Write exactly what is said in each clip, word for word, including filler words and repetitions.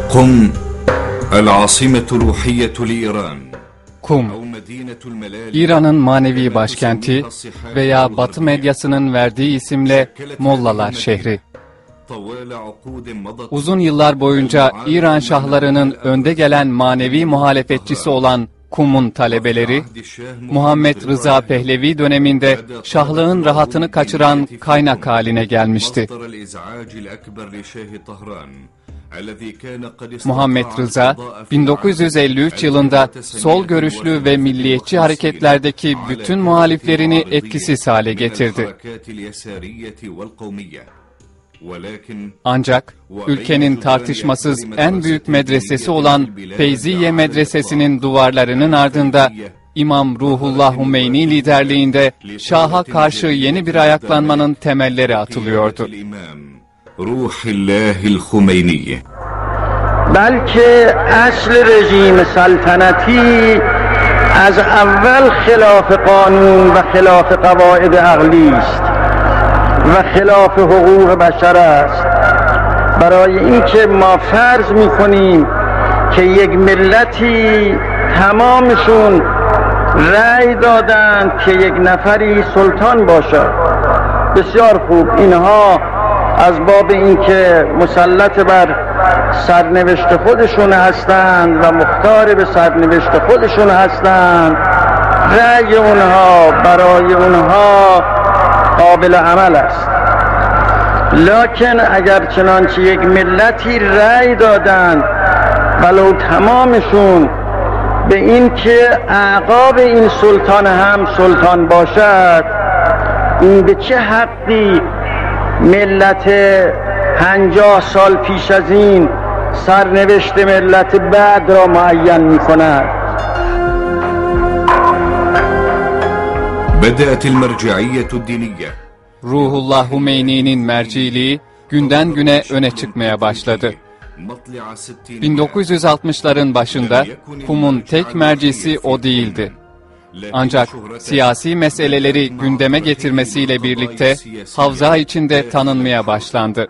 قم العاصمة الروحية لإيران. Kum, İran'ın manevi başkenti veya Batı medyasının verdiği isimle Mollalar şehri. Uzun yıllar boyunca İran şahlarının önde gelen manevi muhalefetçisi olan Kum'un talebeleri, Muhammed Rıza Pehlevi döneminde şahlığın rahatını kaçıran kaynak haline gelmişti. Muhammed Rıza, bin dokuz yüz elli üç yılında sol görüşlü ve milliyetçi hareketlerdeki bütün muhaliflerini etkisiz hale getirdi. Ancak ülkenin tartışmasız en büyük medresesi olan Feyziye Medresesi'nin duvarlarının ardında İmam Ruhullah Hümeyni liderliğinde Şah'a karşı yeni bir ayaklanmanın temelleri atılıyordu. Belki asl rejim saltanati az evvel khilaf kanun ve khilaf kavaid aqli است و خلاف حقوق بشر است. برای اینکه ما فرض میکنیم که یک ملتی تمامشون رأی دادند که یک نفری سلطان باشد. بسیار خوب، اینها از باب اینکه مسلط بر سرنوشت خودشون هستند و مختار به سرنوشت خودشون هستند، رأی اونها برای اونها قابل عمل است. لکن اگر چنانچه یک ملتی رأی دادند ولو تمامشون به این که اعقاب این سلطان هم سلطان باشد، این به چه حقی ملت پنجاه سال پیش از این سرنوشت ملت بعد را معین می کند؟ بدأت المرجعية الدينية. Ruhullah Hümeyni'nin merciliği günden güne öne çıkmaya başladı. bin dokuz yüz altmışların başında Kum'un tek mercisi o değildi. Ancak siyasi meseleleri gündeme getirmesiyle birlikte havza içinde tanınmaya başlandı.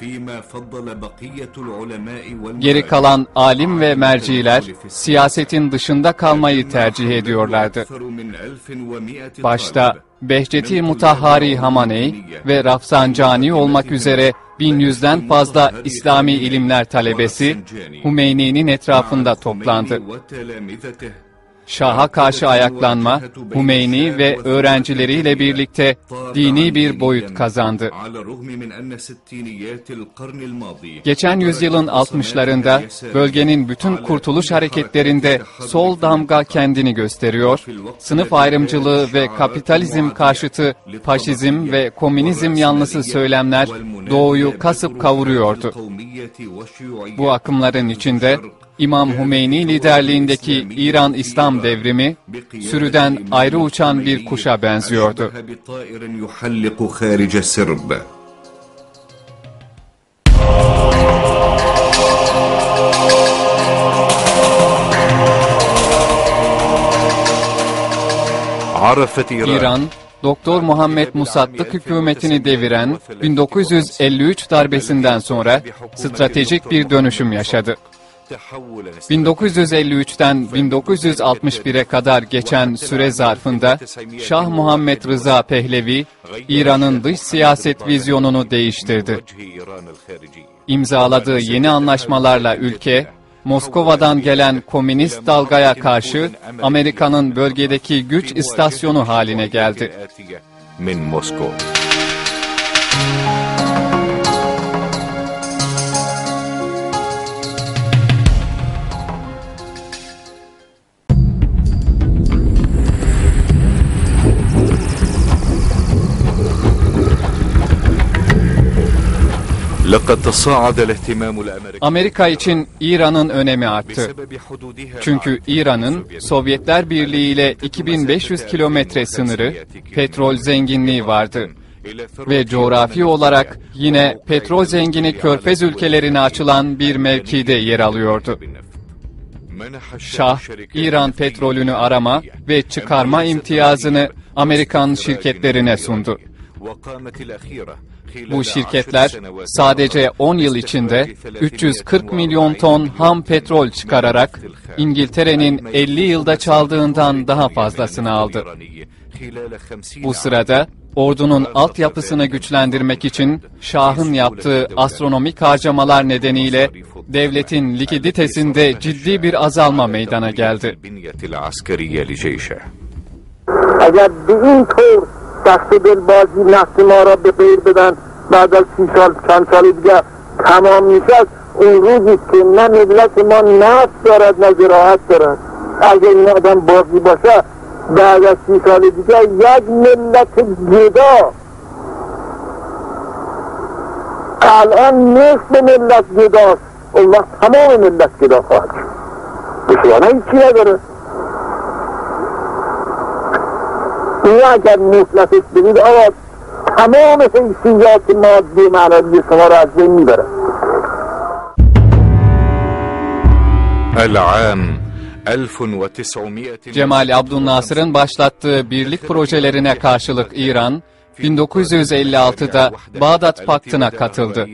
Geri kalan alim ve merciler siyasetin dışında kalmayı tercih ediyorlardı. Başta Behçeti Mutahhari Hamaney ve Rafsanjani olmak üzere bin yüzden fazla İslami ilimler talebesi Hümeyni'nin etrafında toplandı. Şah'a karşı ayaklanma, Hümeyni ve öğrencileriyle birlikte dini bir boyut kazandı. Geçen yüzyılın altmışlarında bölgenin bütün kurtuluş hareketlerinde sol damga kendini gösteriyor, sınıf ayrımcılığı ve kapitalizm karşıtı faşizm ve komünizm yanlısı söylemler doğuyu kasıp kavuruyordu. Bu akımların içinde İmam Hümeyni liderliğindeki İran İslam devrimi, sürüden ayrı uçan bir kuşa benziyordu. İran, Doktor Muhammed Musaddık hükümetini deviren bin dokuz yüz elli üç darbesinden sonra stratejik bir dönüşüm yaşadı. bin dokuz yüz elli üçten bin dokuz yüz altmış bire kadar geçen süre zarfında Şah Muhammed Rıza Pehlevi, İran'ın dış siyaset vizyonunu değiştirdi. İmzaladığı yeni anlaşmalarla ülke, Moskova'dan gelen komünist dalgaya karşı Amerika'nın bölgedeki güç istasyonu haline geldi. Amerika için İran'ın önemi arttı. Çünkü İran'ın Sovyetler Birliği ile iki bin beş yüz kilometre sınırı, petrol zenginliği vardı. Ve coğrafi olarak yine petrol zengini Körfez ülkelerine açılan bir mevkide yer alıyordu. Şah, İran petrolünü arama ve çıkarma imtiyazını Amerikan şirketlerine sundu. Bu şirketler sadece on yıl içinde üç yüz kırk milyon ton ham petrol çıkararak İngiltere'nin elli yılda çaldığından daha fazlasını aldı. Bu sırada ordunun altyapısını güçlendirmek için Şah'ın yaptığı astronomik harcamalar nedeniyle devletin likiditesinde ciddi bir azalma meydana geldi. اگر به این طور دست و دل بازی نفت ما را به غیر بدن بعد از سی سال چند سال دیگه تمام میشه اون روزی که نه ملت ما نفت دارد نه زراعت دارد اگر این آدم بازی باشه بعد از سی سال دیگه یک ملت جدا الان نصف ملت جداست اون وقت تمام ملت جدا خواهد شد بشوانه هیچی نداره این اگر مفلسش بدید آقا تمام حیثیات مادی معنوی شما را از بین میبره. Cemal Abdülnasır'ın başlattığı birlik projelerine karşılık İran, bin dokuz yüz elli altıda Bağdat Paktı'na katıldı.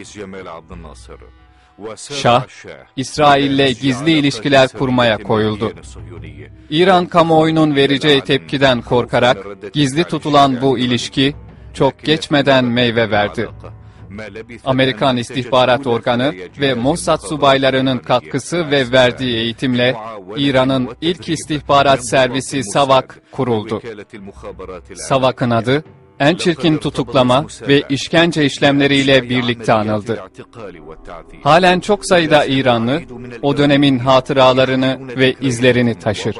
Şah, İsrail'le gizli ilişkiler kurmaya koyuldu. İran kamuoyunun vereceği tepkiden korkarak gizli tutulan bu ilişki çok geçmeden meyve verdi. Amerikan İstihbarat Organı ve Mossad subaylarının katkısı ve verdiği eğitimle İran'ın ilk istihbarat servisi SAVAK kuruldu. SAVAK'ın adı, en çirkin tutuklama ve işkence işlemleriyle birlikte anıldı. Halen çok sayıda İranlı, o dönemin hatıralarını ve izlerini taşır.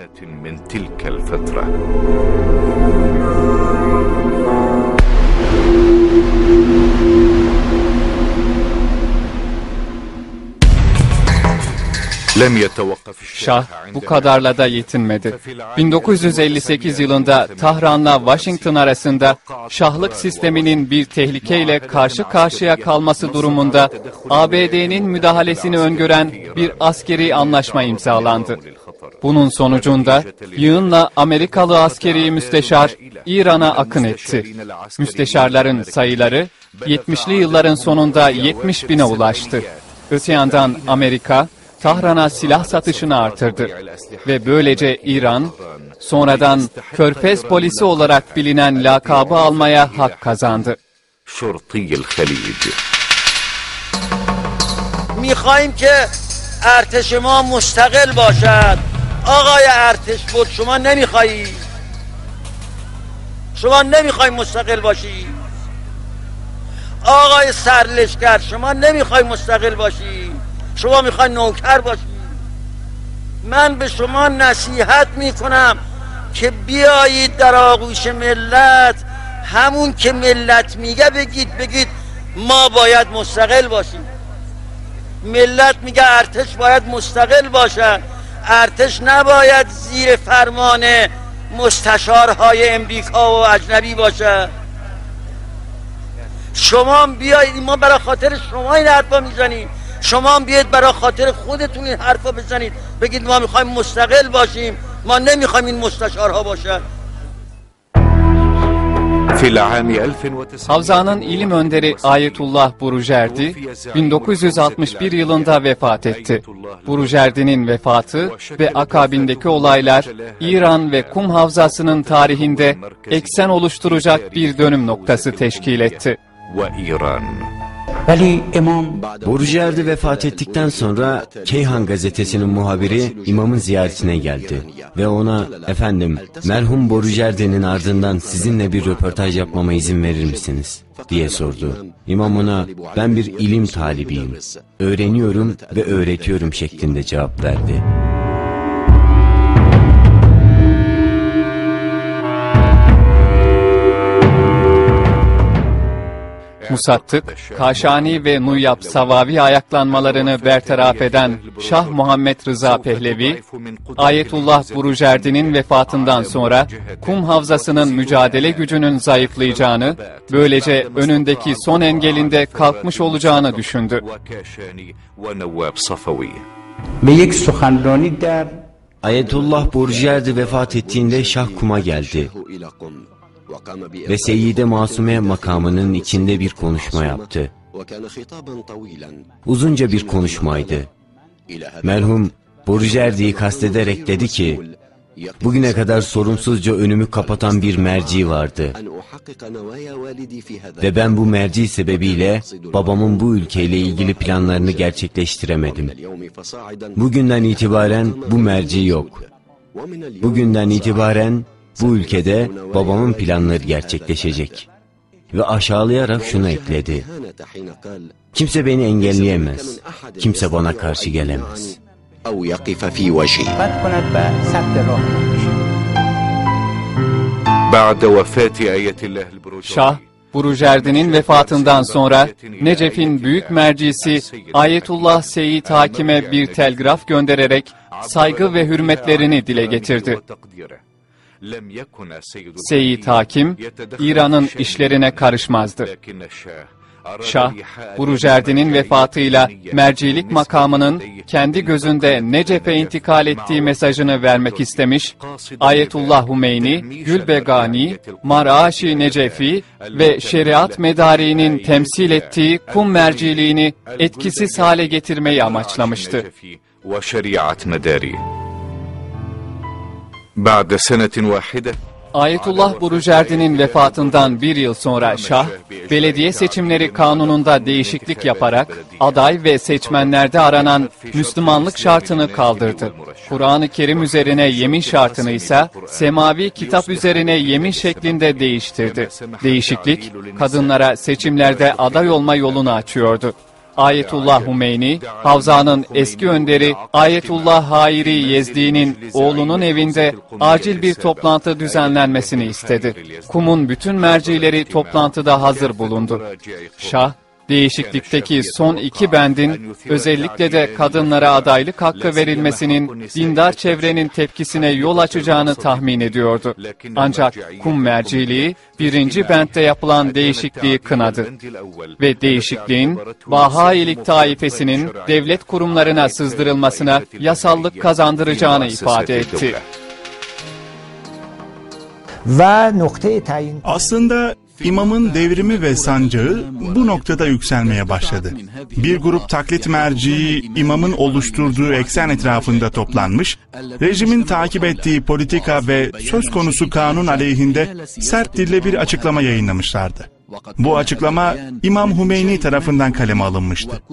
Şah bu kadarla da yetinmedi. bin dokuz yüz elli sekiz yılında Tahran'la Washington arasında şahlık sisteminin bir tehlikeyle karşı karşıya kalması durumunda A B D'nin müdahalesini öngören bir askeri anlaşma imzalandı. Bunun sonucunda yığınla Amerikalı askeri müsteşar İran'a akın etti. Müsteşarların sayıları yetmişli yılların sonunda yetmiş bine ulaştı. Öte yandan Amerika, Tahran'a silah satışını artırdı ve böylece İran, sonradan Körfez polisi olarak bilinen lakabı almaya hak kazandı. میخواهیم که ارتش ما مستقل باشد. آقای ارتش بود شما نمیخواهی؟ شما نمیخوای مستقل باشی؟ آقای سرلشکر شما نمیخوای مستقل باشی؟ شما میخوای نوکر باشی؟ من به شما نصیحت میکنم که بیایید در آغوش ملت همون که ملت میگه بگید بگید ما باید مستقل باشیم. ملت میگه ارتش باید مستقل باشه، ارتش نباید زیر فرمان مستشارهای امریکا و اجنبی باشه. شما بیایید، ما برای خاطر شما این حرفا میزنیم، شما بیاید برای خاطر خودتون این حرفا بزنید، بگید ما میخوایم مستقل باشیم، ما نمیخوایم این مستشارها باشه. Havza'nın ilim önderi Ayetullah Burujerdi, bin dokuz yüz altmış bir yılında vefat etti. Burujerdi'nin vefatı ve akabindeki olaylar, İran ve Kum Havzası'nın tarihinde eksen oluşturacak bir dönüm noktası teşkil etti. Burujerdi vefat ettikten sonra Keyhan gazetesinin muhabiri imamın ziyaretine geldi ve ona "Efendim, merhum Burujerdi'nin ardından sizinle bir röportaj yapmama izin verir misiniz?" diye sordu. İmam ona "Ben bir ilim talibiyim, öğreniyorum ve öğretiyorum" şeklinde cevap verdi. Musattık, Kaşani ve Nuyyab Savavi ayaklanmalarını bertaraf eden Şah Muhammed Rıza Pehlevi, Ayetullah Burujerdi'nin vefatından sonra Kum Havzası'nın mücadele gücünün zayıflayacağını, böylece önündeki son engelinde kalkmış olacağını düşündü. Ayetullah Burujerdi vefat ettiğinde Şah Kum'a geldi. ve Seyyide Masume makamının içinde bir konuşma yaptı. Uzunca bir konuşmaydı. Merhum Borujerdi'yi kastederek dedi ki, bugüne kadar sorumsuzca önümü kapatan bir merci vardı. Ve ben bu merci sebebiyle babamın bu ülkeyle ilgili planlarını gerçekleştiremedim. Bugünden itibaren bu merci yok. Bugünden itibaren bu ülkede babamın planları gerçekleşecek. Ve aşağılayarak şunu ekledi. Kimse beni engelleyemez. Kimse bana karşı gelemez. Şah, Borujerdi'nin vefatından sonra Necef'in büyük mercisi Ayetullah Seyyid Hakim'e bir telgraf göndererek saygı ve hürmetlerini dile getirdi. Seyyid Hakim, İran'ın işlerine karışmazdı. Şah, Borujerdi'nin vefatıyla mercilik makamının kendi gözünde Necef'e intikal ettiği mesajını vermek istemiş, Ayetullah Hümeyni, Gülbegani, Maraşi Necefi ve şeriat medariğinin temsil ettiği Kum merciliğini etkisiz hale getirmeyi amaçlamıştı. Ayetullah Borujerdi'nin vefatından bir yıl sonra Şah, belediye seçimleri kanununda değişiklik yaparak aday ve seçmenlerde aranan Müslümanlık şartını kaldırdı. Kur'an-ı Kerim üzerine yemin şartını ise semavi kitap üzerine yemin şeklinde değiştirdi. Değişiklik, kadınlara seçimlerde aday olma yolunu açıyordu. Ayetullah Hümeyni, Havza'nın eski önderi Ayetullah Hayri Yezdi'nin oğlunun evinde acil bir toplantı düzenlenmesini istedi. Kum'un bütün mercileri toplantıda hazır bulundu. Şah, değişiklikteki son iki bendin, özellikle de kadınlara adaylık hakkı verilmesinin dindar çevrenin tepkisine yol açacağını tahmin ediyordu. Ancak Kum merciliği birinci bentte yapılan değişikliği kınadı ve değişikliğin Bahailik taifesinin devlet kurumlarına sızdırılmasına yasallık kazandıracağını ifade etti. Aslında İmamın devrimi ve sancağı bu noktada yükselmeye başladı. Bir grup taklit merciği imamın oluşturduğu eksen etrafında toplanmış, rejimin takip ettiği politika ve söz konusu kanun aleyhinde sert dille bir açıklama yayınlamışlardı. Bu açıklama İmam Hümeyni tarafından kaleme alınmıştı.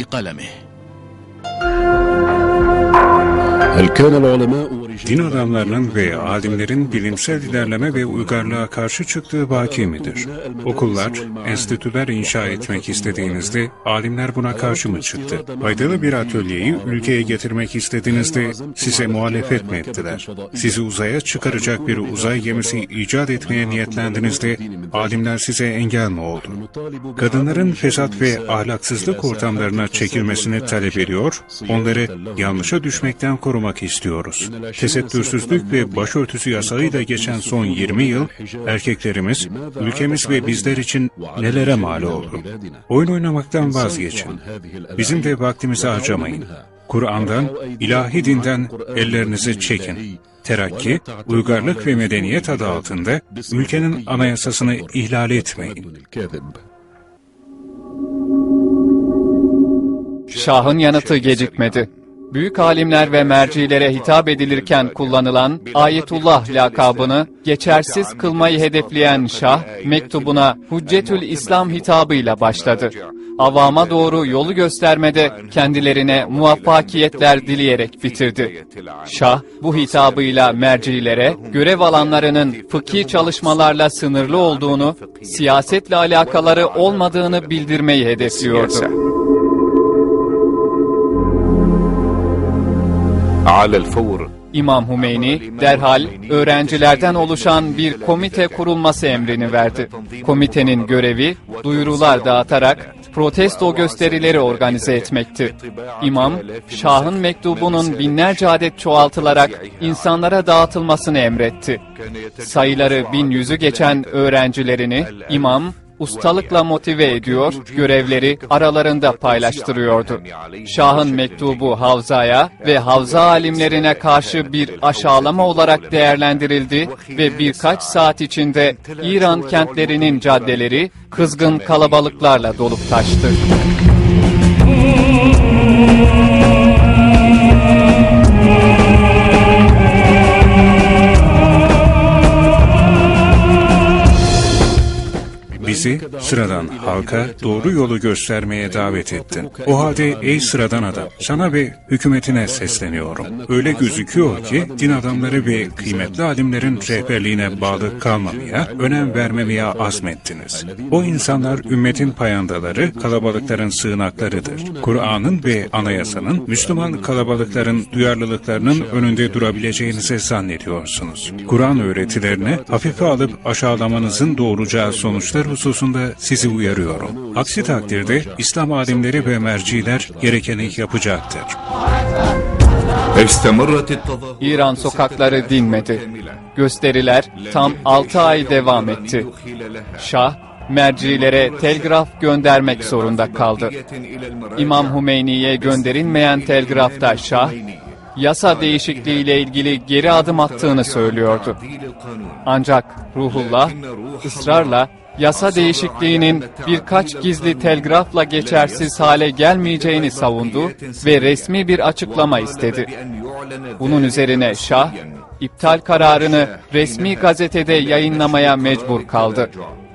Din adamlarının ve alimlerin bilimsel ilerleme ve uygarlığa karşı çıktığı baki midir? Okullar, enstitüler inşa etmek istediğinizde alimler buna karşı mı çıktı? Faydalı bir atölyeyi ülkeye getirmek istediğinizde size muhalefet mi ettiler? Sizi uzaya çıkaracak bir uzay gemisi icat etmeye niyetlendiğinizde alimler size engel mi oldu? Kadınların fesat ve ahlaksızlık ortamlarına çekilmesini talep ediyor, onları yanlışa düşmekten korumak istiyoruz. Tesettürsüzlük ve başörtüsü yasağıyla geçen son yirmi yıl erkeklerimiz, ülkemiz ve bizler için nelere mal oldu? Oyun oynamaktan vazgeçin. Bizim de vaktimizi harcamayın. Kur'an'dan, ilahi dinden ellerinizi çekin. Terakki, uygarlık ve medeniyet adı altında ülkenin anayasasını ihlal etmeyin. Şah'ın yanıtı gecikmedi. Büyük alimler ve mercilere hitap edilirken kullanılan Ayetullah lakabını geçersiz kılmayı hedefleyen Şah, mektubuna Hüccetül İslam hitabıyla başladı. Avama doğru yolu göstermede kendilerine muvaffakiyetler dileyerek bitirdi. Şah, bu hitabıyla mercilere görev alanlarının fıkhi çalışmalarla sınırlı olduğunu, siyasetle alakaları olmadığını bildirmeyi hedefliyordu. İmam Hümeyni derhal öğrencilerden oluşan bir komite kurulması emrini verdi. Komitenin görevi duyurular dağıtarak protesto gösterileri organize etmekti. İmam, Şah'ın mektubunun binlerce adet çoğaltılarak insanlara dağıtılmasını emretti. Sayıları bin yüzü geçen öğrencilerini İmam, ustalıkla motive ediyor, görevleri aralarında paylaştırıyordu. Şah'ın mektubu Havza'ya ve Havza alimlerine karşı bir aşağılama olarak değerlendirildi ve birkaç saat içinde İran kentlerinin caddeleri kızgın kalabalıklarla dolup taştı. Bizi sıradan halka doğru yolu göstermeye davet ettin. O halde ey sıradan adam, sana ve hükümetine sesleniyorum. Öyle gözüküyor ki din adamları ve kıymetli alimlerin rehberliğine bağlı kalmamaya, önem vermemeye azmettiniz. O insanlar ümmetin payandaları, kalabalıkların sığınaklarıdır. Kur'an'ın ve anayasanın Müslüman kalabalıkların duyarlılıklarının önünde durabileceğinizi zannediyorsunuz. Kur'an öğretilerini hafife alıp aşağılamanızın doğuracağı sonuçlar hususunda sizi uyarıyorum. Aksi takdirde İslam alimleri ve merciler gerekeni yapacaktır. İran sokakları dinmedi. Gösteriler tam altı ay devam etti. Şah, mercilere telgraf göndermek zorunda kaldı. İmam Hümeyni'ye gönderilmeyen telgrafta Şah, yasa değişikliğiyle ilgili geri adım attığını söylüyordu. Ancak Ruhullah ısrarla yasa değişikliğinin birkaç gizli telgrafla geçersiz hale gelmeyeceğini savundu ve resmi bir açıklama istedi. Bunun üzerine Şah, iptal kararını resmi gazetede yayınlamaya mecbur kaldı.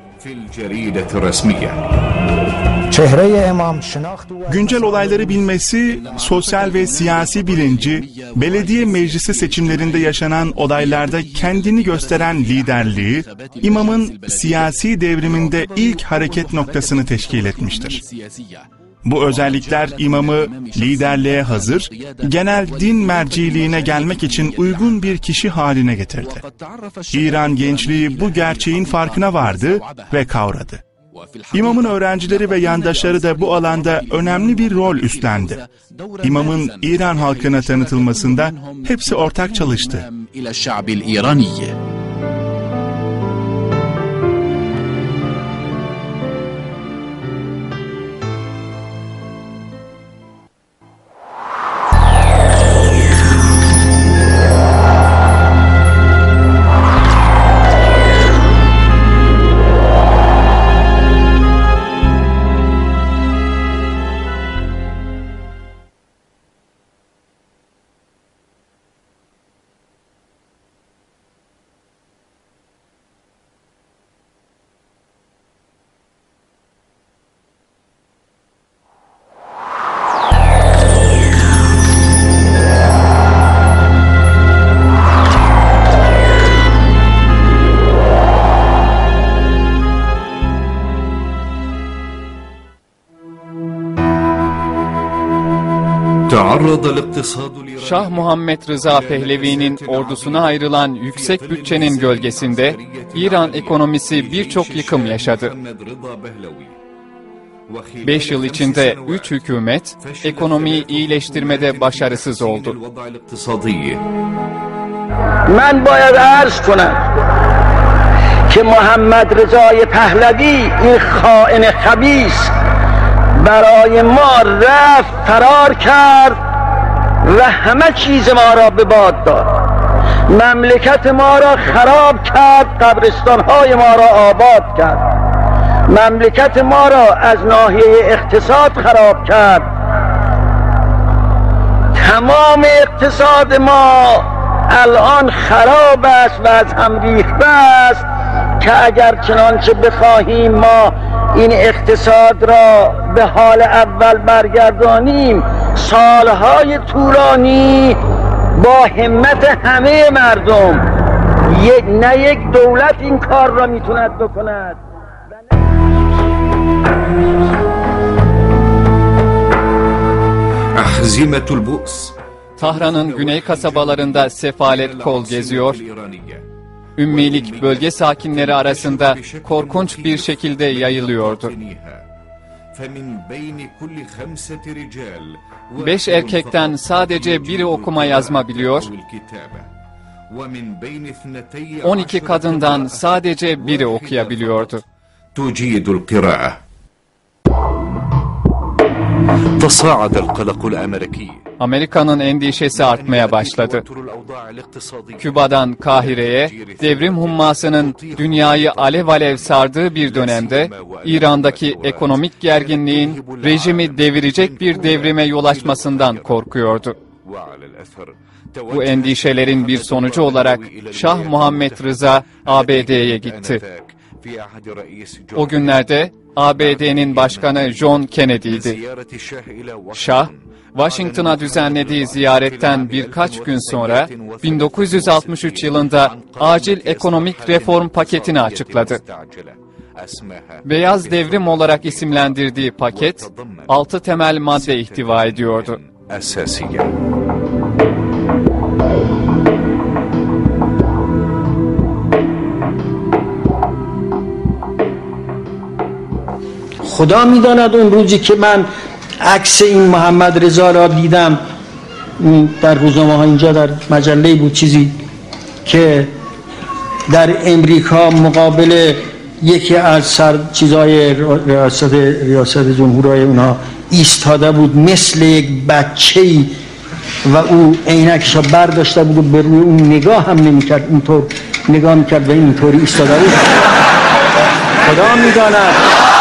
Güncel olayları bilmesi, sosyal ve siyasi bilinci, belediye meclisi seçimlerinde yaşanan olaylarda kendini gösteren liderliği, imamın siyasi devriminde ilk hareket noktasını teşkil etmiştir. Bu özellikler imamı liderliğe hazır, genel din merciliğine gelmek için uygun bir kişi haline getirdi. İran gençliği bu gerçeğin farkına vardı ve kavradı. İmamın öğrencileri ve yandaşları da bu alanda önemli bir rol üstlendi. İmamın İran halkına tanıtılmasında hepsi ortak çalıştı. Şah Muhammed Rıza Pehlevi'nin ordusuna ayrılan yüksek bütçenin gölgesinde İran ekonomisi birçok yıkım yaşadı. Beş yıl içinde üç hükümet ekonomiyi iyileştirmede başarısız oldu. Ben باید عرض کنم که محمد رضای پهلوی این خائن خبیث برای ما رفت فرار کرد و همه چیز ما را به باد داد. مملکت ما را خراب کرد، قبرستان‌های ما را آباد کرد. مملکت ما را از ناحیه اقتصاد خراب کرد. تمام اقتصاد ما الان خراب است و از هم ریخته است که اگر چنانچه بخواهیم ما این اقتصاد را به حال اول برگردانیم سالهای طولانی با همت همه مردم یک نه یک دولت این کار را میتوند بکند. Tahran'ın güney kasabalarında sefalet kol geziyor, ümmilik bölge sakinleri arasında korkunç bir şekilde yayılıyordu. Beş erkekten sadece biri okuma yazma biliyor, on iki kadından sadece biri okuyabiliyordu. تجيد القراءة. تصاعد القلق الأمريكي. Amerika'nın endişesi artmaya başladı. Küba'dan Kahire'ye devrim hummasının dünyayı alev alev sardığı bir dönemde İran'daki ekonomik gerginliğin rejimi devirecek bir devrime yol açmasından korkuyordu. Bu endişelerin bir sonucu olarak Şah Muhammed Rıza A B D'ye gitti. O günlerde A B D'nin başkanı John Kennedy'ydi. Şah, Washington'a düzenlediği ziyaretten birkaç gün sonra bin dokuz yüz altmış üç yılında acil ekonomik reform paketini açıkladı. Beyaz Devrim olarak isimlendirdiği paket, altı temel madde ihtiva ediyordu. خدا میداند اون روزی که من عکس این محمد رضا را دیدم در روزنامه ها اینجا در مجله بود چیزی که در امریکا مقابل یکی از سر چیزای ریاست ریاست جمهورای اونها ایستاده بود مثل یک بچه‌ای و او عینکش را برداشته بود و به روی اون نگاه هم نمی‌کرد، اینطور نگاه می‌کرد و اینطوری ایستاده بود. خدا میداند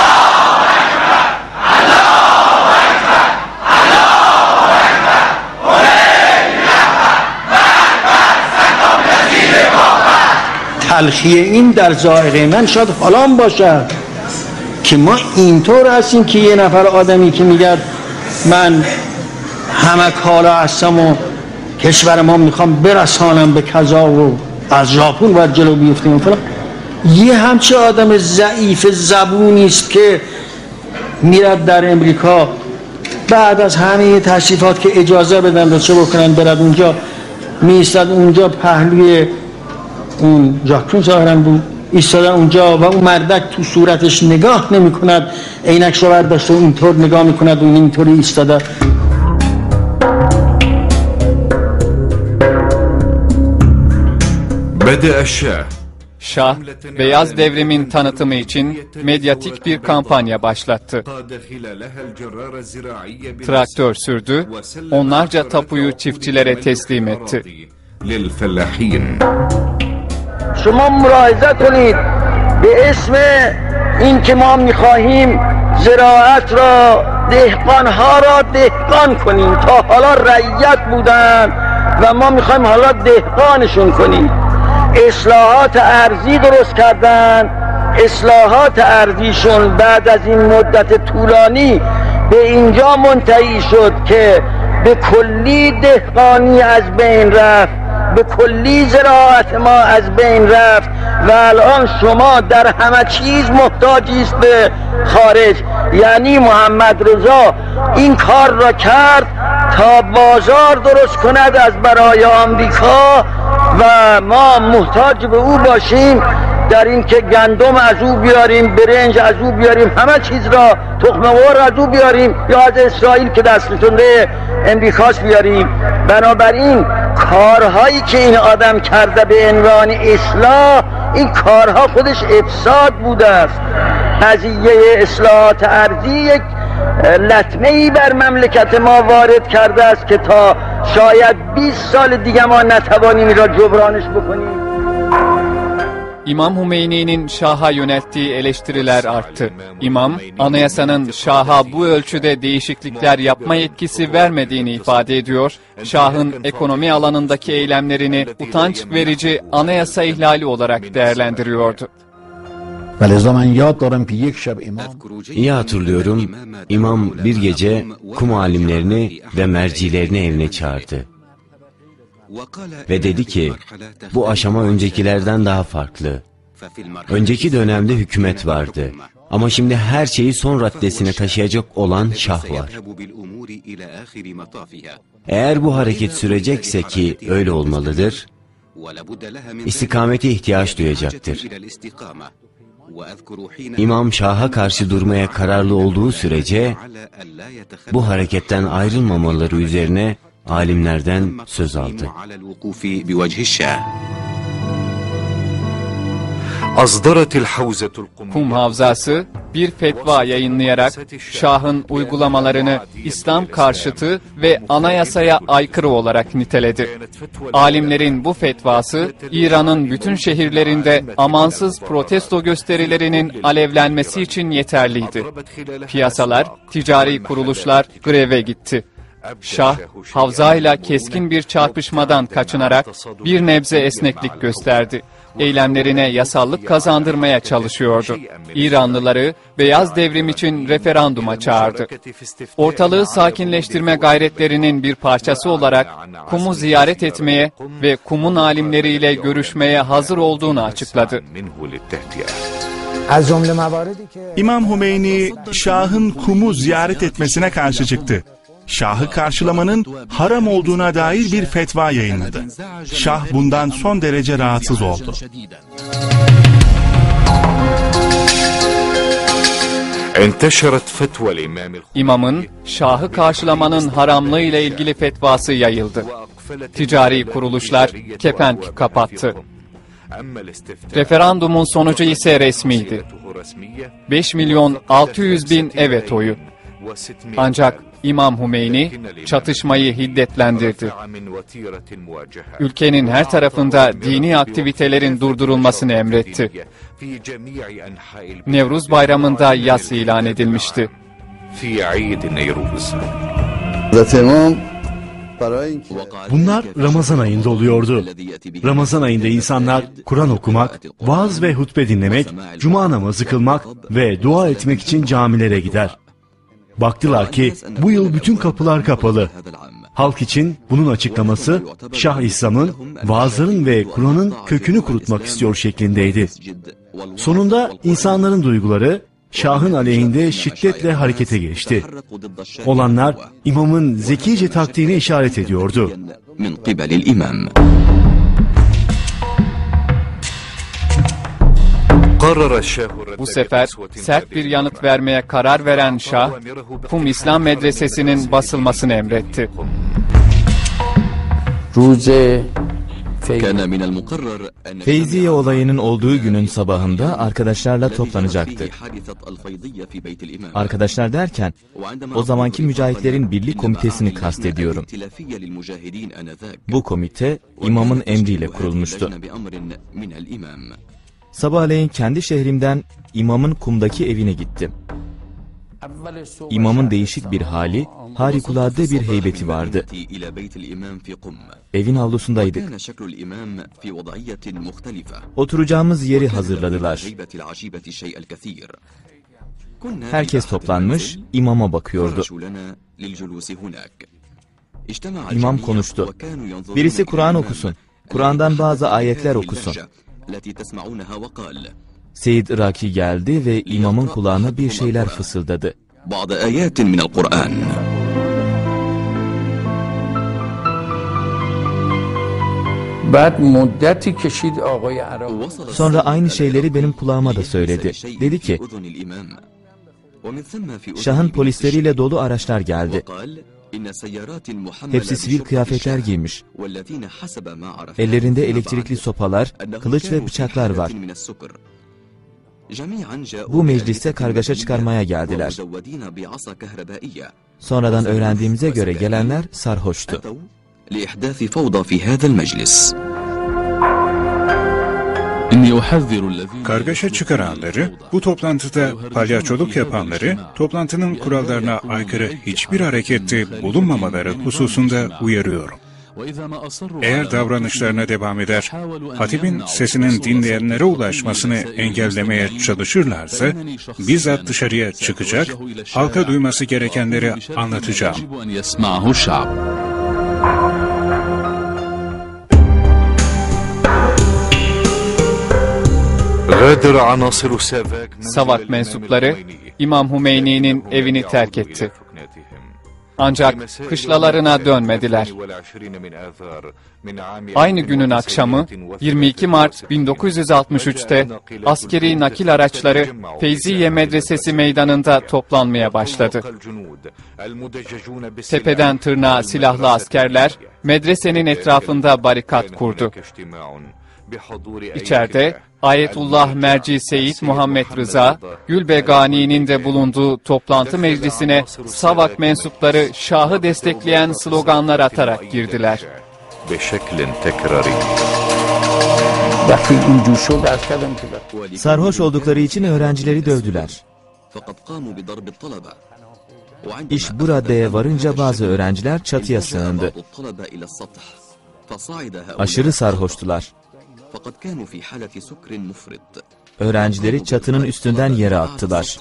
تلخی این در ذائقه من شاید حالان باشد که ما اینطور هستیم که یه نفر آدمی که میگه من همه کالا هستم و کشور ما میخوام برسانم به کذا و از ژاپن باید جلو بیفتیم فلان، یه همچه آدم ضعیف زبونی است که میرد در امریکا بعد از همه تشریفات که اجازه بدن و چه بکنن برد اونجا میستد اونجا پهلوی اون ژاکون ظاهرا بود ایستاده اونجا و اون مردک تو صورتش نگاه نمی کند، عینکش رو برداشته اینطور نگاه می کند و اون اینطوری ایستاده. بدأ الشاه. Şah, Beyaz Devrim'in tanıtımı için medyatik bir kampanya başlattı. Traktör sürdü, onlarca tapuyu çiftçilere teslim etti. شما ملاحظه کنید به اسم این که ما میخواهیم زراعت را دهقانها را دهقان کنیم، تا حالا رعیت بودن و ما میخوایم حالا دهقانشون کنیم. اصلاحات ارضی درست کردن، اصلاحات ارضیشون بعد از این مدت طولانی به اینجا منتهی شد که به کلی دهقانی از بین رفت، به کلی زراعت ما از بین رفت و الان شما در همه چیز محتاجید به خارج. یعنی محمد رضا این کار را کرد تا بازار درست کند از برای آمریکا و ما محتاج به او باشیم در این که گندم از او بیاریم، برنج از او بیاریم، همه چیز را، تخم مرغ از او بیاریم یا از اسرائیل که دستتونه امریکاست بیاریم. بنابراین کارهایی که این آدم کرده به عنوان اصلاح، این کارها خودش افساد بوده است. قضیه اصلاحات ارضی یک لطمه ای بر مملکت ما وارد کرده است که تا شاید بیست سال دیگه ما نتوانیم این را جبرانش بکنیم. İmam Hümeyni'nin Şah'a yönelttiği eleştiriler arttı. İmam, anayasanın Şah'a bu ölçüde değişiklikler yapma yetkisi vermediğini ifade ediyor, Şah'ın ekonomi alanındaki eylemlerini utanç verici anayasa ihlali olarak değerlendiriyordu. İyi hatırlıyorum, imam bir gece kum alimlerini ve mercilerini evine çağırdı. Ve dedi ki, bu aşama öncekilerden daha farklı. Önceki dönemde hükümet vardı. Ama şimdi her şeyi son raddesine taşıyacak olan Şah var. Eğer bu hareket sürecekse ki öyle olmalıdır, istikamete ihtiyaç duyacaktır. İmam Şah'a karşı durmaya kararlı olduğu sürece, bu hareketten ayrılmamaları üzerine alimlerden söz aldı. أصدرت الحوزة Kum Havzası bir fetva yayınlayarak Şah'ın uygulamalarını İslam karşıtı ve anayasaya aykırı olarak niteledi. Alimlerin bu fetvası İran'ın bütün şehirlerinde amansız protesto gösterilerinin alevlenmesi için yeterliydi. Piyasalar, ticari kuruluşlar greve gitti. Şah, havzayla keskin bir çarpışmadan kaçınarak bir nebze esneklik gösterdi. Eylemlerine yasallık kazandırmaya çalışıyordu. İranlıları Beyaz Devrim için referanduma çağırdı. Ortalığı sakinleştirme gayretlerinin bir parçası olarak Kum'u ziyaret etmeye ve Kum'un alimleriyle görüşmeye hazır olduğunu açıkladı. İmam Hümeyni, Şah'ın Kum'u ziyaret etmesine karşı çıktı. Şah'ı karşılamanın haram olduğuna dair bir fetva yayınladı. Şah bundan son derece rahatsız oldu. İmamın Şah'ı karşılamanın haramlığı ile ilgili fetvası yayıldı. Ticari kuruluşlar kepenk kapattı. Referandumun sonucu ise resmiydi. beş milyon altı yüz bin evet oyu. Ancak İmam Hümeyni çatışmayı hiddetlendirdi. Ülkenin her tarafında dini aktivitelerin durdurulmasını emretti. Nevruz Bayramı'nda yas ilan edilmişti. Bunlar Ramazan ayında oluyordu. Ramazan ayında insanlar Kur'an okumak, vaaz ve hutbe dinlemek, cuma namazı kılmak ve dua etmek için camilere gider. Baktılar ki bu yıl bütün kapılar kapalı. Halk için bunun açıklaması Şah İslam'ın, vaazların ve Kur'an'ın kökünü kurutmak istiyor şeklindeydi. Sonunda insanların duyguları Şah'ın aleyhinde şiddetle harekete geçti. Olanlar imamın zekice taktiğine işaret ediyordu. Bu sefer sert bir yanıt vermeye karar veren Şah, Kum İslam Medresesi'nin basılmasını emretti. Feyziye olayının olduğu günün sabahında arkadaşlarla toplanacaktık. Arkadaşlar derken, o zamanki mücahitlerin birlik komitesini kastediyorum. Bu komite, imamın emriyle kurulmuştu. Sabahleyin kendi şehrimden imamın Kum'daki evine gittim. İmamın değişik bir hali, harikulade bir heybeti vardı. Evin avlusundaydık. Oturacağımız yeri hazırladılar. Herkes toplanmış, imama bakıyordu. İmam konuştu. Birisi Kur'an okusun. Kur'an'dan bazı ayetler okusun. Seyyid Iraki geldi ve imamın kulağına bir şeyler fısıldadı. Sonra aynı şeyleri benim kulağıma da söyledi. Dedi ki, Şah'ın polisleriyle dolu araçlar geldi. Hepsi sivil kıyafetler giymiş. Ellerinde elektrikli sopalar, kılıç ve bıçaklar var. Bu mecliste kargaşa çıkarmaya geldiler. Sonradan öğrendiğimize göre gelenler sarhoştu. Kargaşa çıkaranları, bu toplantıda palyaçoluk yapanları, toplantının kurallarına aykırı hiçbir harekette bulunmamaları hususunda uyarıyorum. Eğer davranışlarına devam eder, hatibin sesinin dinleyenlere ulaşmasını engellemeye çalışırlarsa, bizzat dışarıya çıkacak, halka duyması gerekenleri anlatacağım. Savak mensupları İmam Hümeyni'nin evini terk etti. Ancak kışlalarına dönmediler. Aynı günün akşamı yirmi iki Mart bin dokuz yüz altmış üç'te askeri nakil araçları Feyziye Medresesi meydanında toplanmaya başladı. Tepeden tırnağa silahlı askerler medresenin etrafında barikat kurdu. İçeride Ayetullah Merci Seyit Muhammed Rıza, Gülbegani'nin de bulunduğu toplantı meclisine Savak mensupları Şah'ı destekleyen sloganlar atarak girdiler. Sarhoş oldukları için öğrencileri dövdüler. İş bu raddeye varınca bazı öğrenciler çatıya sığındı. Aşırı sarhoştular. Öğrencileri çatının üstünden yere attılar.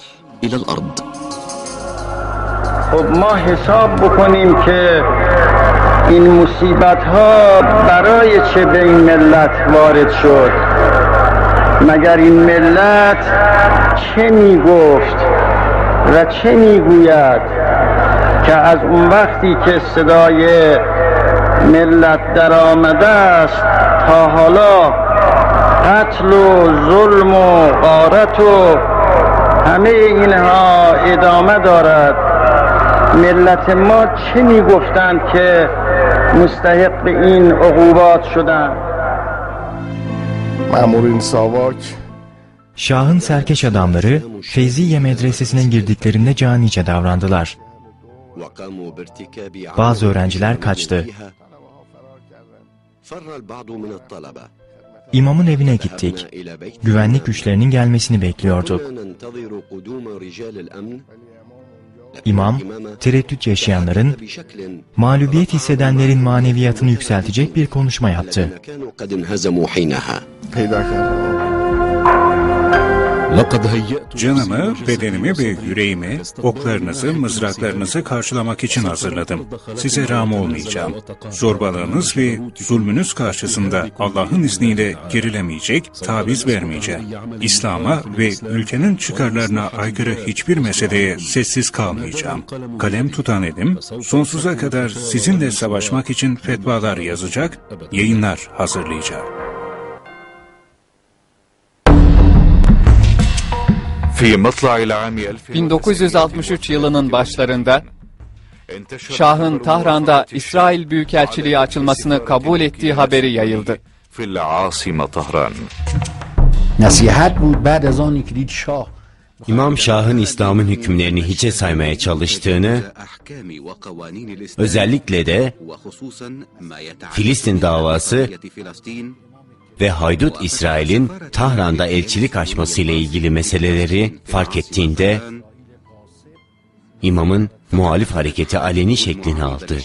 خب ما حساب بکنیم که این مصیبت ها برای چه به این ملت وارد شد مگر این ملت چه می گفت و چه می گوید که از اون وقتی که صدای ملت در آمده است تا حالا قتل و ظلم و غارت و همه اینها ادامه دارد ملت ما چه می گفتند که مستحق این عقوبات شدند. Memurun Savak Şah'ın serkeş adamları Feyziye medresesine girdiklerinde canice davrandılar. Bazı öğrenciler kaçtı. İmamın evine gittik. Güvenlik güçlerinin gelmesini bekliyorduk. İmam, tereddüt yaşayanların, mağlubiyet hissedenlerin maneviyatını yükseltecek bir konuşma yaptı. Canımı, bedenimi ve yüreğimi, oklarınızı, mızraklarınızı karşılamak için hazırladım. Size rağm olmayacağım. Zorbalığınız ve zulmünüz karşısında Allah'ın izniyle gerilemeyecek, taviz vermeyeceğim. İslam'a ve ülkenin çıkarlarına aykırı hiçbir meseleye sessiz kalmayacağım. Kalem tutan elim, sonsuza kadar sizinle savaşmak için fetvalar yazacak, yayınlar hazırlayacağım. bin dokuz yüz altmış üç yılının başlarında Şah'ın Tahran'da İsrail Büyükelçiliği açılmasını kabul ettiği haberi yayıldı. İmam Şah'ın İslam'ın hükümlerini hiçe saymaya çalıştığını, özellikle de Filistin davası ve haydut İsrail'in Tahran'da elçilik açmasıyla ilgili meseleleri fark ettiğinde, imamın muhalif hareketi aleni şeklini aldı.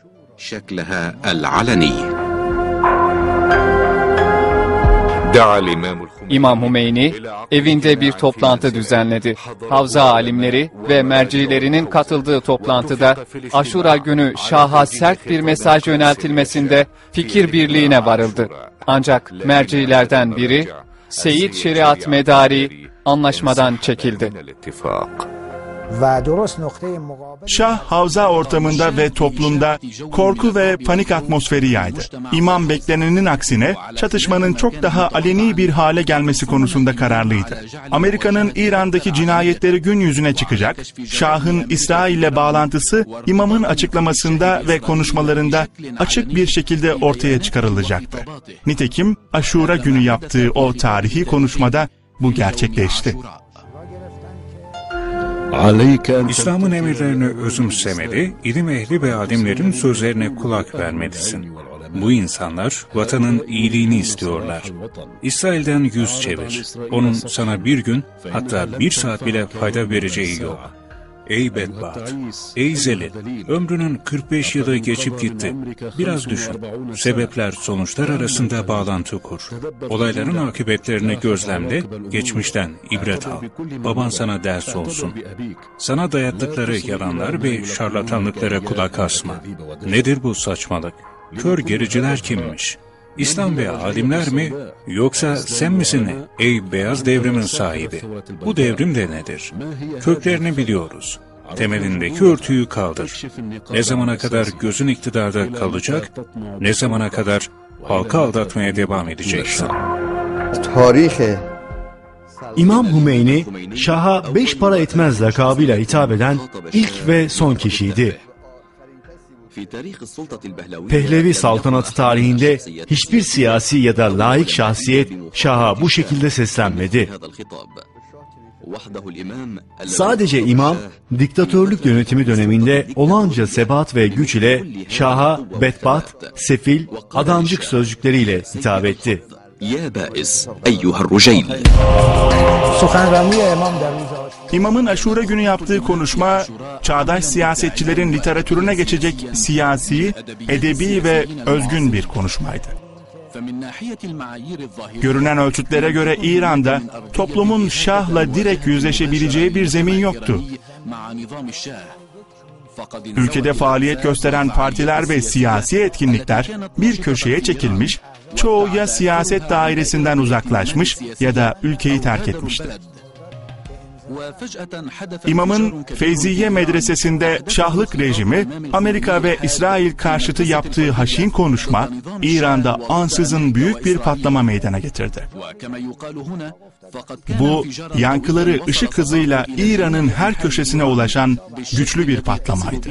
İmam Hümeyni evinde bir toplantı düzenledi. Havza alimleri ve mercilerinin katıldığı toplantıda Aşura günü Şah'a sert bir mesaj yöneltilmesinde fikir birliğine varıldı. Ancak mercilerden biri Seyyid Şeriat Medari anlaşmadan çekildi. Şah havza ortamında ve toplumda korku ve panik atmosferi yaydı. İmam beklenenin aksine çatışmanın çok daha aleni bir hale gelmesi konusunda kararlıydı. Amerika'nın İran'daki cinayetleri gün yüzüne çıkacak, Şah'ın İsrail'le bağlantısı imamın açıklamasında ve konuşmalarında açık bir şekilde ortaya çıkarılacaktı. Nitekim Aşura günü yaptığı o tarihi konuşmada bu gerçekleşti. İslam'ın emirlerini özümsemeli, ilim ehli ve alimlerin sözlerine kulak vermelisin. Bu insanlar vatanın iyiliğini istiyorlar. İsrail'den yüz çevir. Onun sana bir gün, hatta bir saat bile fayda vereceği yok. Ey bedbaht, ey zelil, ömrünün kırk beş yılı geçip gitti. Biraz düşün, sebepler sonuçlar arasında bağlantı kur. Olayların akıbetlerini gözlemle, geçmişten ibret al. Baban sana ders olsun. Sana dayattıkları yalanlar ve şarlatanlıklara kulak asma. Nedir bu saçmalık? Kör gericiler kimmiş? İslam ve alimler mi, yoksa sen misin ey beyaz devrimin sahibi? Bu devrim de nedir? Köklerini biliyoruz. Temelindeki örtüyü kaldır. Ne zamana kadar gözün iktidarda kalacak, ne zamana kadar halkı aldatmaya devam edeceksin? İmam Hümeyni, Şah'a beş para etmez lakabıyla hitap eden ilk ve son kişiydi. Pehlevi saltanatı tarihinde hiçbir siyasi ya da laik şahsiyet Şah'a bu şekilde seslenmedi. Sadece imam, diktatörlük yönetimi döneminde olağanca sebat ve güç ile Şah'a bedbat, sefil, adamcık sözcükleriyle hitap etti. İmamın Aşura günü yaptığı konuşma, çağdaş siyasetçilerin literatürüne geçecek siyasi, edebi ve özgün bir konuşmaydı. Görünen ölçütlere göre İran'da toplumun Şah'la direkt yüzleşebileceği bir zemin yoktu. Ülkede faaliyet gösteren partiler ve siyasi etkinlikler bir köşeye çekilmiş, çoğu ya siyaset dairesinden uzaklaşmış ya da ülkeyi terk etmişti. İmamın Feyziye medresesinde Şahlık rejimi, Amerika ve İsrail karşıtı yaptığı haşin konuşma, İran'da ansızın büyük bir patlama meydana getirdi. Bu, yankıları ışık hızıyla İran'ın her köşesine ulaşan güçlü bir patlamaydı.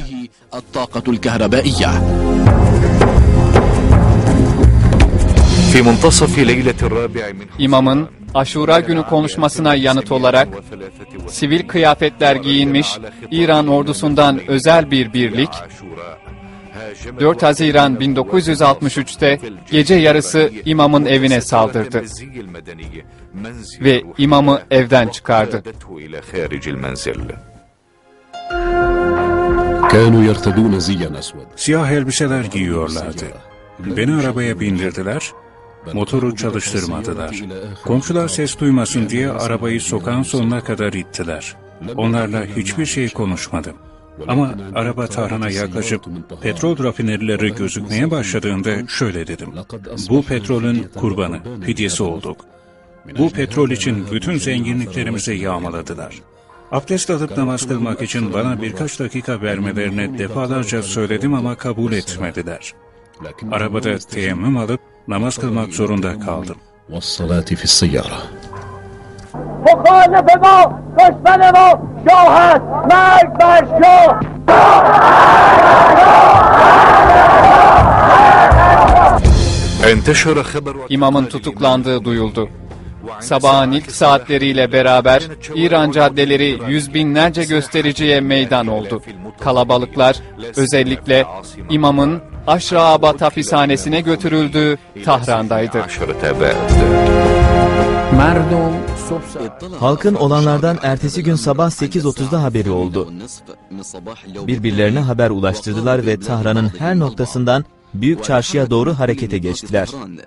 İmamın Aşura günü konuşmasına yanıt olarak sivil kıyafetler giyinmiş İran ordusundan özel bir birlik dört Haziran bin dokuz yüz altmış üç'te gece yarısı imamın evine saldırdı ve imamı evden çıkardı. Siyah elbiseler giyiyorlardı. Beni arabaya bindirdiler, motoru çalıştırmadılar. Komşular ses duymasın diye arabayı sokağın sonuna kadar ittiler. Onlarla hiçbir şey konuşmadım. Ama araba Tahran'a yaklaşıp petrol rafinerileri gözükmeye başladığında şöyle dedim. Bu petrolün kurbanı, fidyesi olduk. Bu petrol için bütün zenginliklerimizi yağmaladılar. Abdest alıp namaz kılmak için bana birkaç dakika vermelerini defalarca söyledim ama kabul etmediler. Arabada teyemmüm alıp namaz kılmak zorunda kaldım. İmamın tutuklandığı duyuldu. Sabahın ilk saatleriyle beraber İran caddeleri yüz binlerce göstericiye meydan oldu. Kalabalıklar özellikle imamın Aşraabat hapishanesine götürüldüğü Tahran'daydı. Halkın olanlardan ertesi gün sabah sekiz otuz'da haberi oldu. Birbirlerine haber ulaştırdılar ve Tahran'ın her noktasından Büyük Çarşı'ya doğru harekete geçtiler.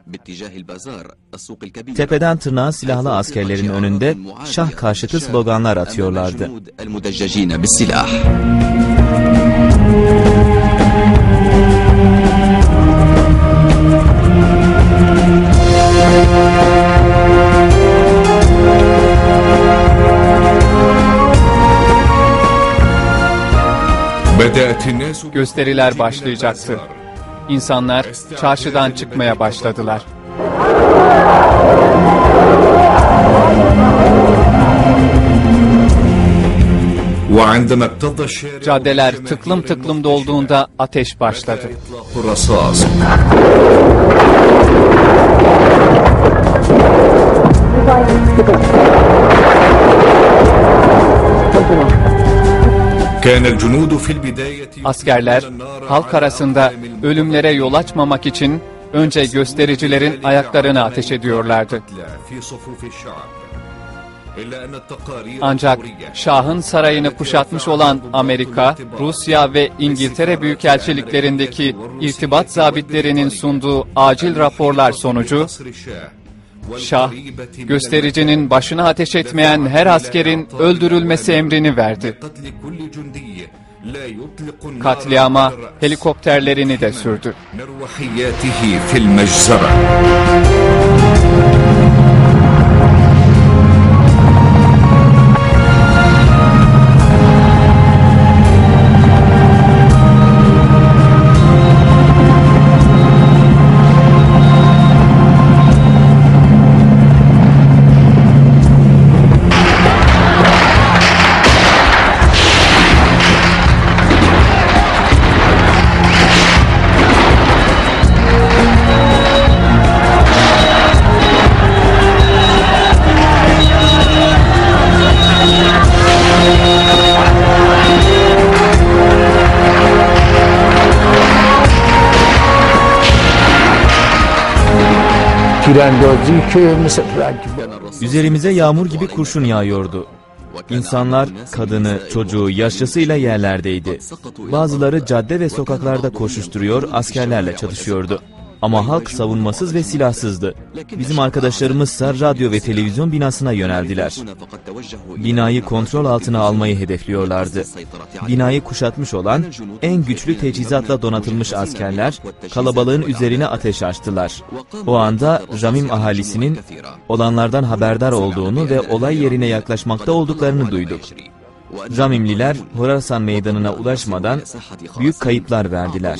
Tepeden tırnağa silahlı askerlerin önünde Şah karşıtı sloganlar atıyorlardı. Gösteriler başlayacaktı. İnsanlar çarşıdan çıkmaya başladılar. Caddeler tıklım tıklım dolduğunda ateş başladı. Askerler halk arasında ölümlere yol açmamak için önce göstericilerin ayaklarına ateş ediyorlardı. Ancak Şah'ın sarayını kuşatmış olan Amerika, Rusya ve İngiltere büyükelçiliklerindeki irtibat zabitlerinin sunduğu acil raporlar sonucu, Şah, göstericinin başına ateş etmeyen her askerin öldürülmesi emrini verdi. Katliama helikopterlerini de sürdü. Üzerimize yağmur gibi kurşun yağıyordu. İnsanlar, kadını, çocuğu, yaşlısıyla yerlerdeydi. Bazıları cadde ve sokaklarda koşuşturuyor, askerlerle çatışıyordu. Ama halk savunmasız ve silahsızdı. Bizim arkadaşlarımızsa radyo ve televizyon binasına yöneldiler. Binayı kontrol altına almayı hedefliyorlardı. Binayı kuşatmış olan en güçlü teçhizatla donatılmış askerler kalabalığın üzerine ateş açtılar. O anda Ramim ahalisinin olanlardan haberdar olduğunu ve olay yerine yaklaşmakta olduklarını duyduk. Ramimliler Horasan meydanına ulaşmadan büyük kayıplar verdiler.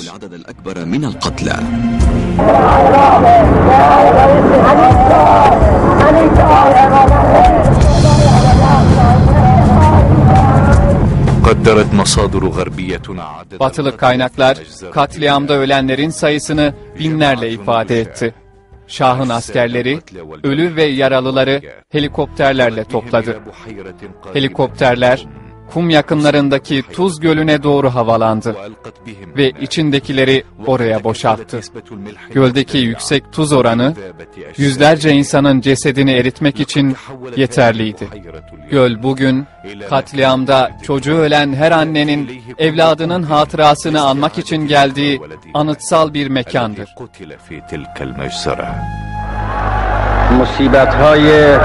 Batılı kaynaklar katliamda ölenlerin sayısını binlerle ifade etti. Şah'ın askerleri ölü ve yaralıları helikopterlerle topladı. Helikopterler kum yakınlarındaki Tuz Gölü'ne doğru havalandı ve içindekileri oraya boşalttı. Göldeki yüksek tuz oranı yüzlerce insanın cesedini eritmek için yeterliydi. Göl bugün katliamda çocuğu ölen her annenin evladının hatırasını anmak için geldiği anıtsal bir mekandır. Musibethay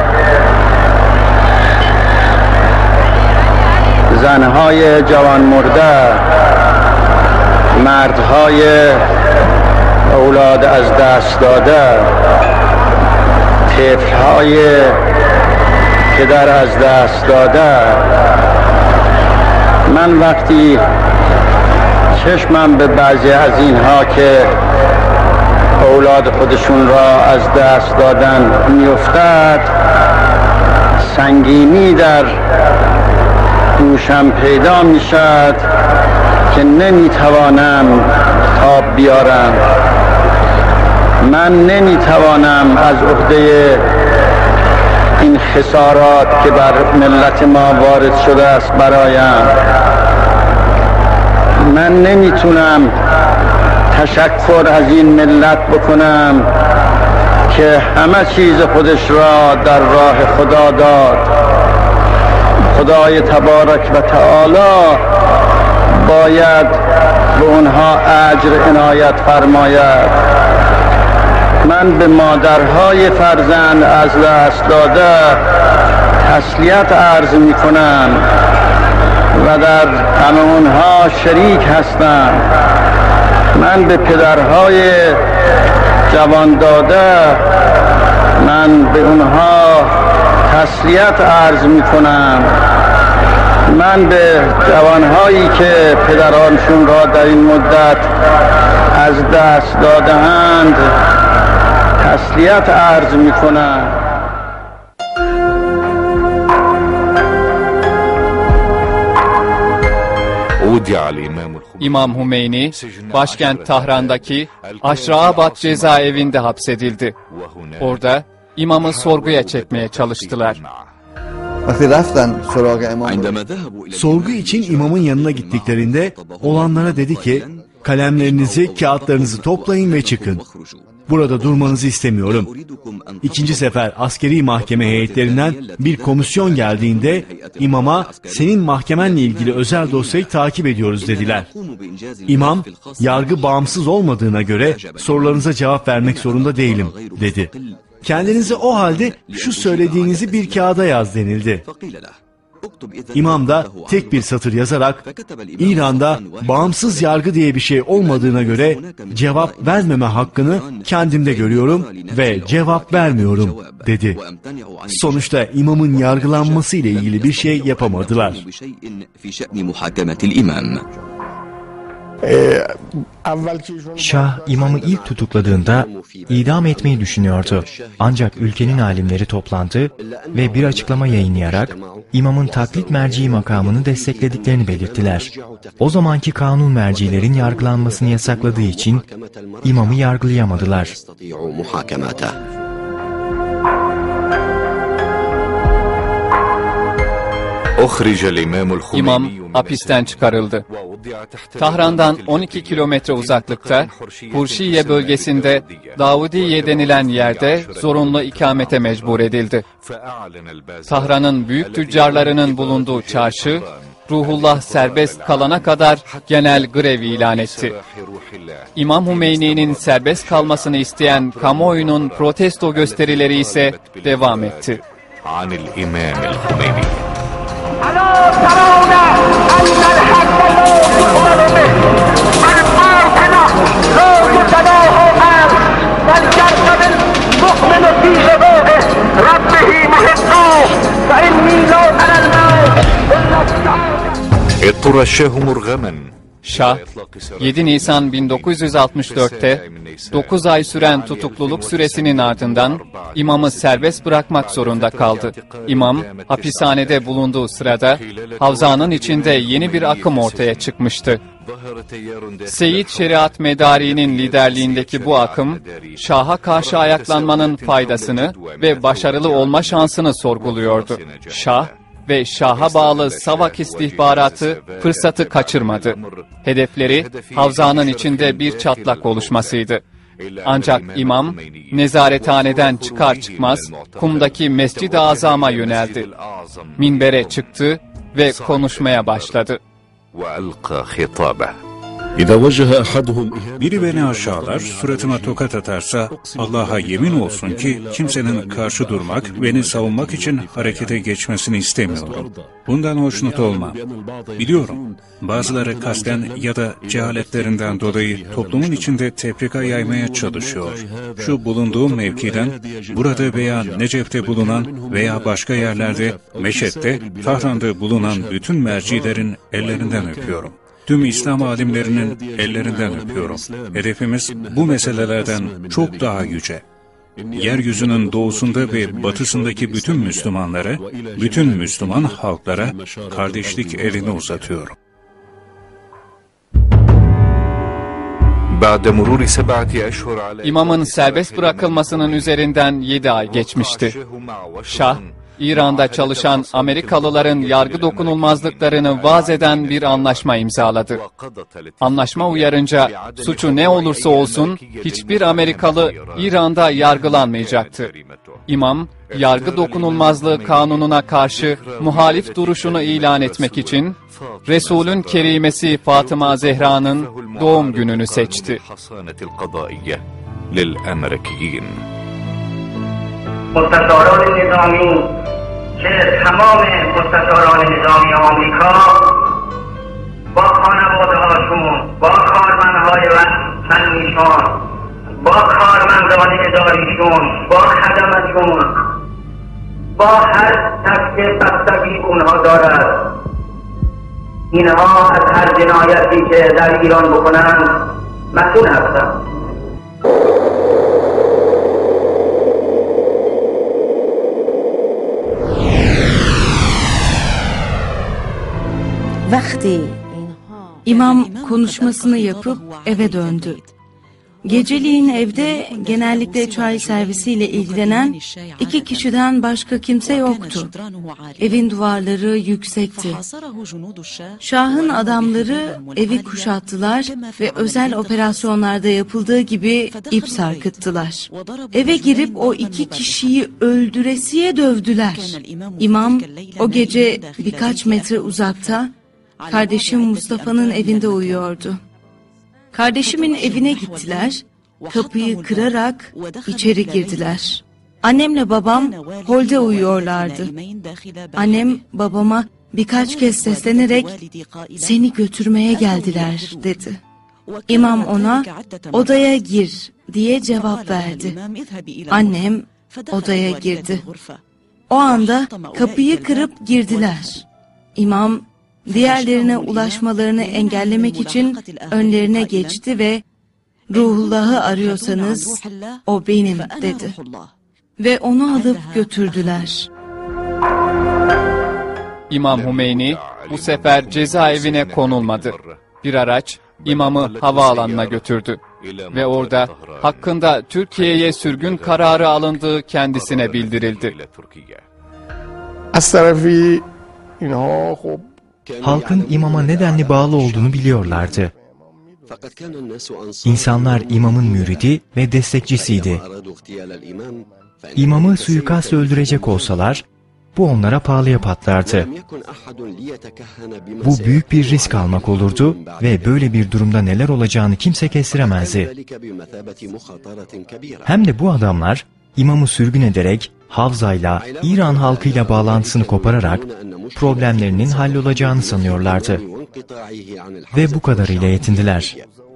زنهای جوان مرده مردهای اولاد از دست داده طفلهای پدر از دست داده من وقتی چشمم به بعضی از اینها که اولاد خودشون را از دست دادن میافتد سنگینی در دوشم پیدا می شد که نمی توانم تاب بیارم. من نمی توانم از عهده این خسارات که بر ملت ما وارد شده است برایم. من نمی تونم تشکر از این ملت بکنم که همه چیز خودش را در راه خدا داد. خدای تبارک و تعالی باید به اونها اجر عنایت فرماید. من به مادرهای فرزند از دست داده تسلیت عرض می کنم و در غم اونها شریک هستم. من به پدرهای جوان داده من به اونها تسلیت عرض می کنم. من به جوانهایی که پدرانشون را در این مدت از دست داده‌اند تسلیت عرض می کنم. İmam Hümeyni, başkent Tahran'daki Aşraabat cezaevinde hapsedildi. Orada imamı sorguya çekmeye çalıştılar. Sorgu için imamın yanına gittiklerinde olanlara dedi ki, kalemlerinizi, kağıtlarınızı toplayın ve çıkın. Burada durmanızı istemiyorum. İkinci sefer askeri mahkeme heyetlerinden bir komisyon geldiğinde imama senin mahkemenle ilgili özel dosyayı takip ediyoruz dediler. İmam, yargı bağımsız olmadığına göre sorularınıza cevap vermek zorunda değilim dedi. Kendinize o halde şu söylediğinizi bir kağıda yaz denildi. İmam da tek bir satır yazarak İran'da bağımsız yargı diye bir şey olmadığına göre cevap vermeme hakkını kendimde görüyorum ve cevap vermiyorum dedi. Sonuçta imamın yargılanması ile ilgili bir şey yapamadılar. Şah imamı ilk tutukladığında idam etmeyi düşünüyordu. Ancak ülkenin alimleri toplandı ve bir açıklama yayınlayarak imamın taklit merci makamını desteklediklerini belirttiler. O zamanki kanun mercilerin yargılanmasını yasakladığı için imamı yargılayamadılar. İmam hapisten çıkarıldı. Tahran'dan on iki kilometre uzaklıkta, Hurşiye bölgesinde Davudiye denilen yerde zorunlu ikamete mecbur edildi. Tahran'ın büyük tüccarlarının bulunduğu çarşı, Ruhullah serbest kalana kadar genel grev ilan etti. İmam Hümeyni'nin serbest kalmasını isteyen kamuoyunun protesto gösterileri ise devam etti. Şah, yedi Nisan bin dokuz yüz altmış dört'te dokuz ay süren tutukluluk süresinin ardından imamı serbest bırakmak zorunda kaldı. İmam, hapishanede bulunduğu sırada havzanın içinde yeni bir akım ortaya çıkmıştı. Seyyid Şeriat Medari'nin liderliğindeki bu akım, Şah'a karşı ayaklanmanın faydasını ve başarılı olma şansını sorguluyordu. Şah ve Şah'a bağlı Savak istihbaratı fırsatı kaçırmadı. Hedefleri havzanın içinde bir çatlak oluşmasıydı. Ancak imam nezarethaneden çıkar çıkmaz kumdaki Mescid-i Azam'a yöneldi. Minbere çıktı ve konuşmaya başladı. Biri beni aşağılar, suratıma tokat atarsa Allah'a yemin olsun ki kimsenin karşı durmak, beni savunmak için harekete geçmesini istemiyorum. Bundan hoşnut olmam. Biliyorum, bazıları kasten ya da cehaletlerinden dolayı toplumun içinde tefrika yaymaya çalışıyor. Şu bulunduğum mevkiden, burada veya Necef'te bulunan veya başka yerlerde, Meşet'te, Tahran'da bulunan bütün mercilerin ellerinden öpüyorum. Tüm İslam alimlerinin ellerinden öpüyorum. Hedefimiz bu meselelerden çok daha yüce. Yeryüzünün doğusunda ve batısındaki bütün Müslümanlara, bütün Müslüman halklara kardeşlik elini uzatıyorum. İmamın serbest bırakılmasının üzerinden yedi ay geçmişti. Şah, İran'da çalışan Amerikalıların yargı dokunulmazlıklarını vaz eden bir anlaşma imzaladı. Anlaşma uyarınca suçu ne olursa olsun hiçbir Amerikalı İran'da yargılanmayacaktı. İmam, yargı dokunulmazlığı kanununa karşı muhalif duruşunu ilan etmek için Resul'ün kerimesi Fatıma Zehra'nın doğum gününü seçti. مستشاران نظامی که تمام مستشاران نظامی آمریکا با خانواده هاشون با کارمندهای فنیشون با کارمندان اداریشون با خدمتشون با هر کس که بستگی اونها دارد اینها از هر جنایتی که در ایران بکنند مسئول هستند. İmam konuşmasını yapıp eve döndü. Geceliğin evde genellikle çay servisiyle ilgilenen iki kişiden başka kimse yoktu. Evin duvarları yüksekti. Şah'ın adamları evi kuşattılar ve özel operasyonlarda yapıldığı gibi ip sarkıttılar. Eve girip o iki kişiyi öldüresiye dövdüler. İmam o gece birkaç metre uzakta kardeşim Mustafa'nın evinde uyuyordu. Kardeşimin evine gittiler, kapıyı kırarak içeri girdiler. Annemle babam holde uyuyorlardı. Annem babama birkaç kez seslenerek "Seni götürmeye geldiler" dedi. İmam ona "Odaya gir" diye cevap verdi. Annem odaya girdi. O anda kapıyı kırıp girdiler. İmam diğerlerine ulaşmalarını engellemek için önlerine geçti ve "Ruhullah'ı arıyorsanız o benim" dedi. Ve onu alıp götürdüler. İmam Hümeyni bu sefer cezaevine konulmadı. Bir araç imamı havaalanına götürdü ve orada hakkında Türkiye'ye sürgün kararı alındığı kendisine bildirildi. از طرفی Halkın imama nedenli bağlı olduğunu biliyorlardı. İnsanlar imamın müridi ve destekçisiydi. İmamı suikastla öldürecek olsalar, bu onlara pahalıya patlardı. Bu büyük bir risk almak olurdu ve böyle bir durumda neler olacağını kimse kestiremezdi. Hem de bu adamlar, imamı sürgün ederek, Havza'yla, İran halkıyla bağlantısını kopararak, problemlerinin hallolacağını sanıyorlardı. Ve bu kadarıyla yetindiler.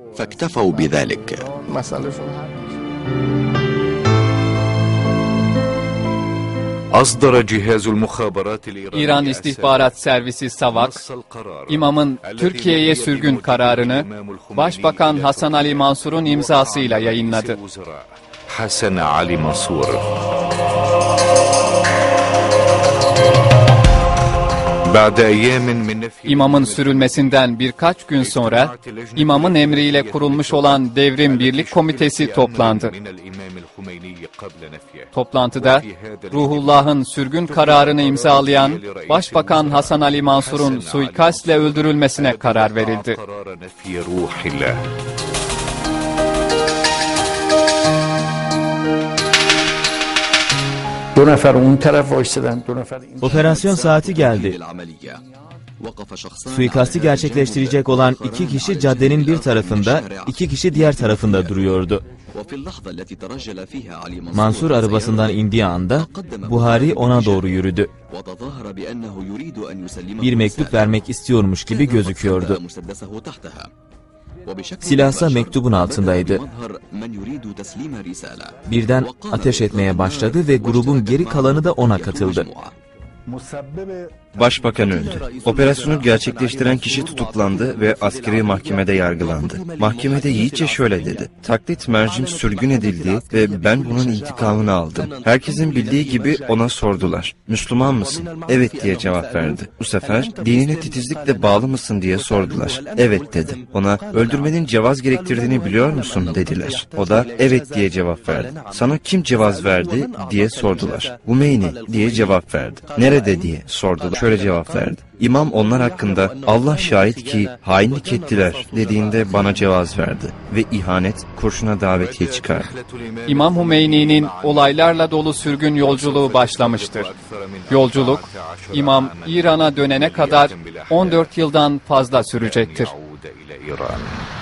İran İstihbarat Servisi SAVAK, imamın Türkiye'ye sürgün kararını Başbakan Hasan Ali Mansur'un imzasıyla yayınladı. Hasan Ali Mansur. İmamın sürülmesinden birkaç gün sonra imamın emriyle kurulmuş olan Devrim Birlik Komitesi toplandı. Toplantıda Ruhullah'ın sürgün kararını imzalayan Başbakan Hasan Ali Mansur'un suikastle öldürülmesine karar verildi. Operasyon saati geldi. Suikasti gerçekleştirecek olan iki kişi caddenin bir tarafında, iki kişi diğer tarafında duruyordu. Mansur arabasından indiği anda Buhari ona doğru yürüdü. Bir mektup vermek istiyormuş gibi gözüküyordu. Silahsa mektubun altındaydı. Birden ateş etmeye başladı ve grubun geri kalanı da ona katıldı. Başbakan öldü. Operasyonu gerçekleştiren kişi tutuklandı ve askeri mahkemede yargılandı. Mahkemede yiğitçe şöyle dedi: taklit mercim sürgün edildi ve ben bunun intikamını aldım. Herkesin bildiği gibi ona sordular: Müslüman mısın? Evet diye cevap verdi. Bu sefer dinine titizlikle bağlı mısın diye sordular. Evet dedi. Ona öldürmenin cevaz gerektirdiğini biliyor musun dediler. O da evet diye cevap verdi. Sana kim cevaz verdi diye sordular. Humeyni diye cevap verdi. Nerede diye sordular. Şöyle cevap verdi: İmam onlar hakkında Allah şahit ki hainlik ettiler dediğinde bana cevaz verdi ve ihanet kurşuna davetiye çıkardı. İmam Hümeyni'nin olaylarla dolu sürgün yolculuğu başlamıştır. Yolculuk, İmam İran'a dönene kadar on dört yıldan fazla sürecektir.